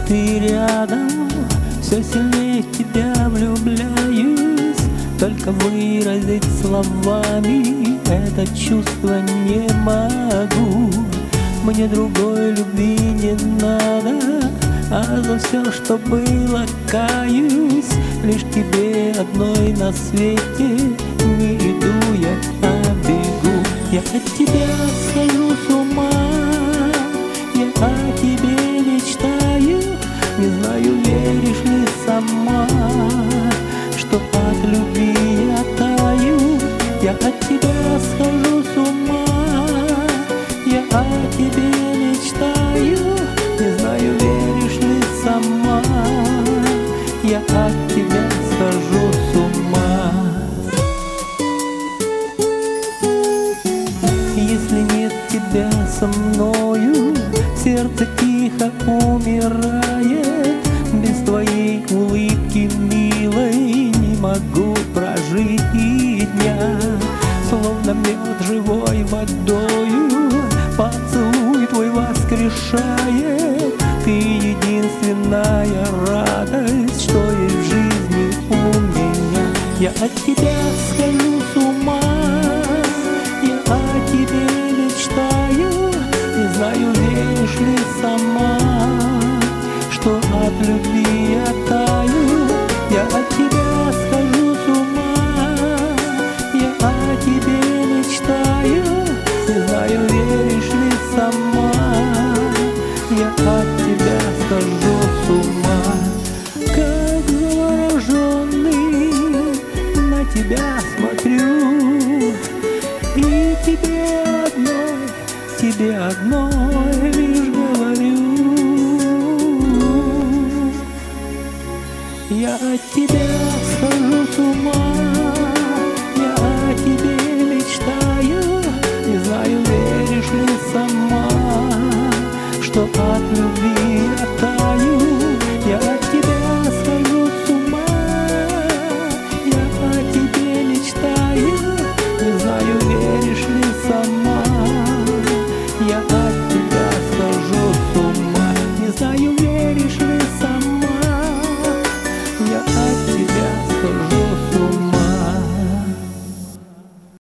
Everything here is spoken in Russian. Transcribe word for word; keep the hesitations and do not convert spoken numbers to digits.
ты рядом, все сильнее в тебя влюбляюсь. Только выразить словами это чувство не могу. Мне другой любви не надо, а за все, что было, каюсь. Лишь тебе одной на свете не иду я, а бегу. Я от тебя схожу с ума, я о тебе мечтаю. Не знаю, веришь ли сама, что от любви я таю. Я от тебя схожу с ума, я о тебе мечтаю. Не знаю, веришь ли сама, я от тебя схожу с ума. Если нет тебя со мною, сердце тихо умирает. Без твоей улыбки милой не могу прожить и дня. Словно мед живой водою поцелуй твой воскрешает. Ты единственная радость, что есть в жизни у меня. Я от тебя схожу с ума, я о тебе мечтаю. Не знаю, веришь ли сама, что от любви я таю. Я от тебя схожу с ума, я о тебе мечтаю. Не знаю, веришь ли сама, я от тебя схожу с ума. Как завороженный на тебя смотрю, и тебе одной, тебе одной лишь говорю. Я от тебя схожу с ума, я о тебе мечтаю. Не знаю, веришь ли сама, что от любви